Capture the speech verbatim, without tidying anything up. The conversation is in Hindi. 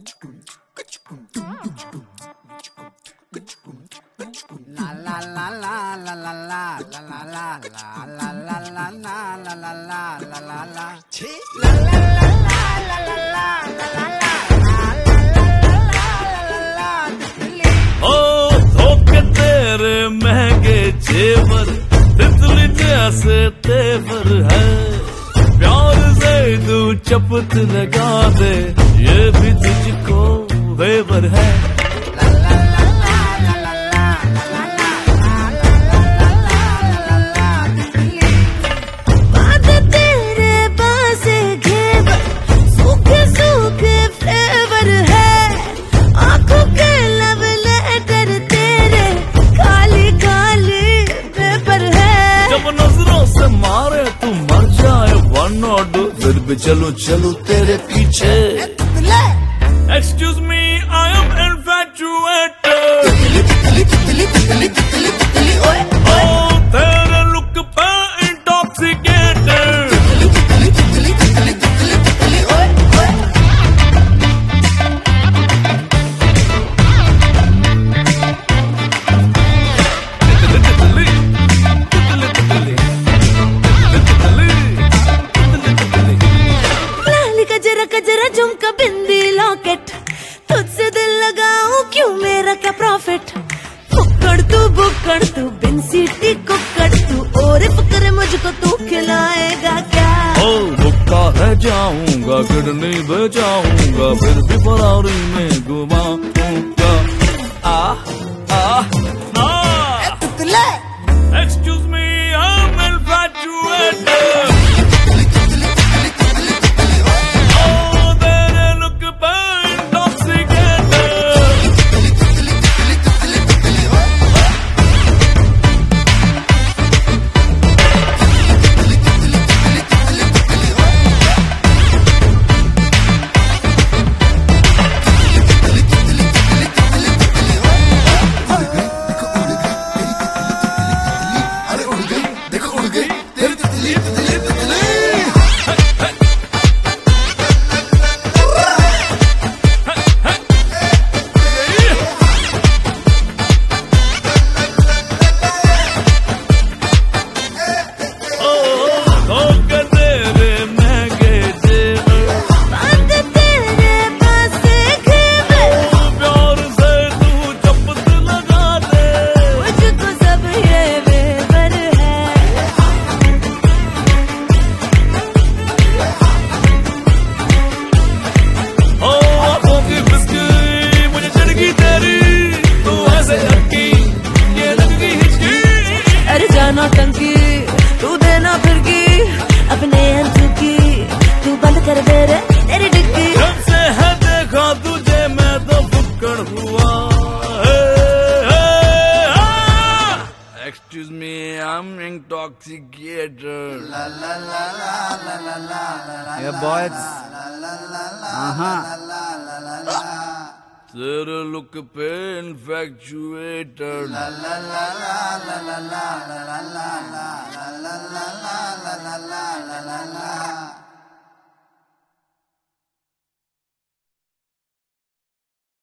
जेवर तितली जैसे तेवर है, प्यार से तू चपत लगा दे, ये भी तुझको फेवर है। बात तेरे पास घेवर, सूखे सूखे फ्लेवर है, आंखों के लव लेटर तेरे खाली खाली जब नजरों से मारे तू मर जाए वन और दो, फिर भी चलो चलो तेरे पीछे। Excuse me, I am infatuated। Oh, तेरे look पे intoxicated। कजरा झुमका बिंदी लॉकेट, तुझसे दिल लगाऊं क्यों मेरा क्या प्रॉफिट। फुक्कड़ तू बुक्कड़ तू बिन सीटी कुक्कड़ तू, और फिक्र मुझको तू खिलाएगा क्या। ओ भुक्का है जाऊंगा, किडनी बचाऊंगा, फिर भी फरारी में घुमाऊंगा। आ आ आ Excuse me, I'm infatuated। टंकी तू देना फिरकी, अपने अंतु की तू बंद कर दे रे तेरी डिग्गी। जब से है देखा तुझे मैं तो फुक्कड़ हुआ। Excuse me, I'm intoxicated। Yeah boys, uh-huh। तेरे लुक पे infatuated। La la la la la la la la la la la la la la la la।